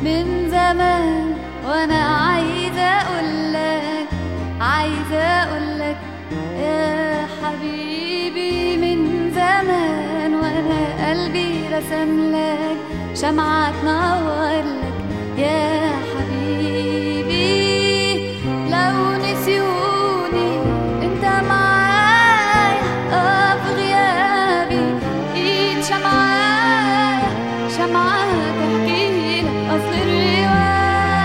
من زمان وانا عايزة اقولك يا حبيبي. من زمان وانا قلبي رسملك شمعة تنورلك يا حبيبي. لو نسيوني انت معايا في غيابي، ايد شمعة تحكيلك اصل الرواية.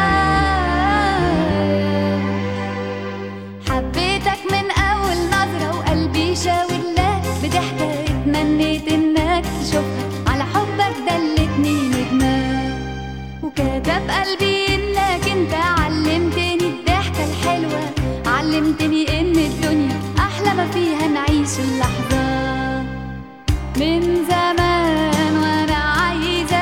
حبيتك من اول نظرة وقلبي شاورلك بضحكة، اتمنيت انك تشوفها، على حبك دلتني نجمة وكتب قلبي انك انت علمتني الضحكة الحلوة، علمتني ان الدنيا احلى ما فيها نعيش اللحظة. من زمان وانا عايزة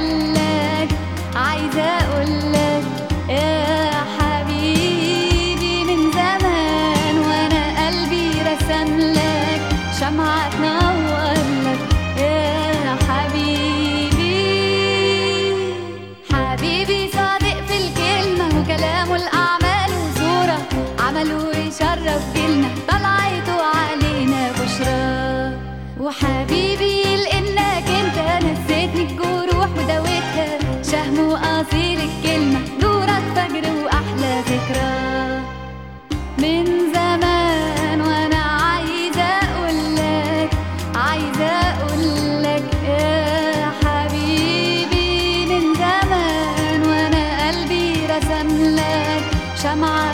اقولك يا حبيبي. من زمان وانا قلبي رسملك شمعة تنورلك يا حبيبي. حبيبي صادق في الكلمة وكلامه الأعمال وصورة، عمله يشرف جيلنا طلعته علينا بشرى. وحبيبي لإنك انت نسيتني الجروح وداوتها، شهم وقصير الكلمة نورك فجر وأحلى ذكرى. من زمان وانا عايزة اقولك يا حبيبي. من زمان وانا قلبي رسملك شمعة